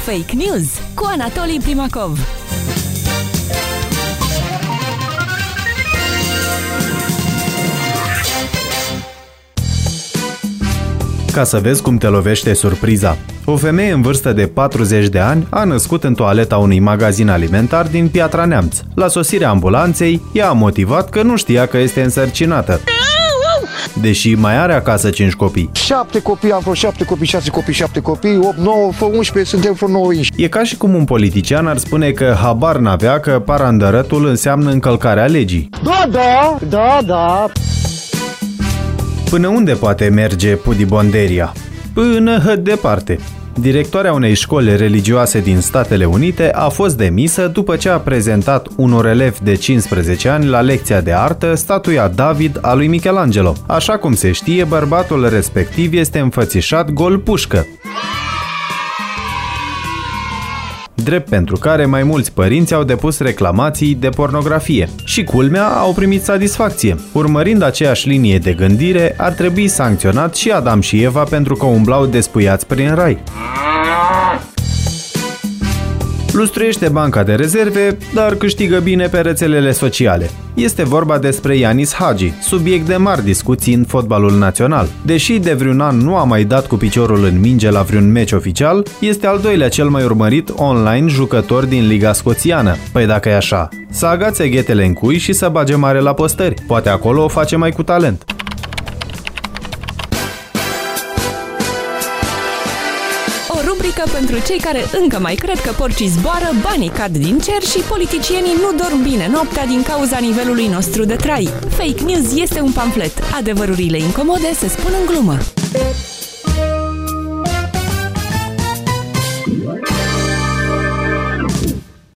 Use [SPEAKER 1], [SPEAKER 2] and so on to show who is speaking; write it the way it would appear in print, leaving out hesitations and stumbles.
[SPEAKER 1] Fake News cu Anatolii Primakov.
[SPEAKER 2] Ca să vezi cum te lovește surpriza. O femeie în vârstă de 40 de ani a născut în toaleta unui magazin alimentar din Piatra Neamț. La sosirea ambulanței, ea a motivat că nu știa că este însărcinată, deși mai are acasă 5 copii.
[SPEAKER 3] 7 copii, am vreo 7 copii, 6 copii, 7 copii, 8, 9, 11, suntem vreo 9 inși.
[SPEAKER 2] E ca și cum un politician ar spune că habar n-avea că parandărătul înseamnă încălcarea legii.
[SPEAKER 3] Da.
[SPEAKER 2] Până unde poate merge pudibonderia? Până departe. Directoarea unei școli religioase din Statele Unite a fost demisă după ce a prezentat unor elevi de 15 ani la lecția de artă statuia David a lui Michelangelo. Așa cum se știe, bărbatul respectiv este înfățișat gol pușcă, drept pentru care mai mulți părinți au depus reclamații de pornografie. Și culmea, au primit satisfacție. Urmărind aceeași linie de gândire, ar trebui sancționat și Adam și Eva pentru că umblau despuiați prin rai. Lustruiește banca de rezerve, dar câștigă bine pe rețelele sociale. Este vorba despre Ianis Hagi, subiect de mari discuții în fotbalul național. Deși de vreun an nu a mai dat cu piciorul în minge la vreun meci oficial, este al doilea cel mai urmărit online jucător din Liga Scoțiană. Păi dacă e așa, să agațe ghetele în cui și să bage mare la postări. Poate acolo o face mai cu talent.
[SPEAKER 1] Rubrică pentru cei care încă mai cred că porcii zboară, banii cad din cer și politicienii nu dorm bine noaptea din cauza nivelului nostru de trai. Fake News este un pamflet. Adevărurile incomode se spun în glumă.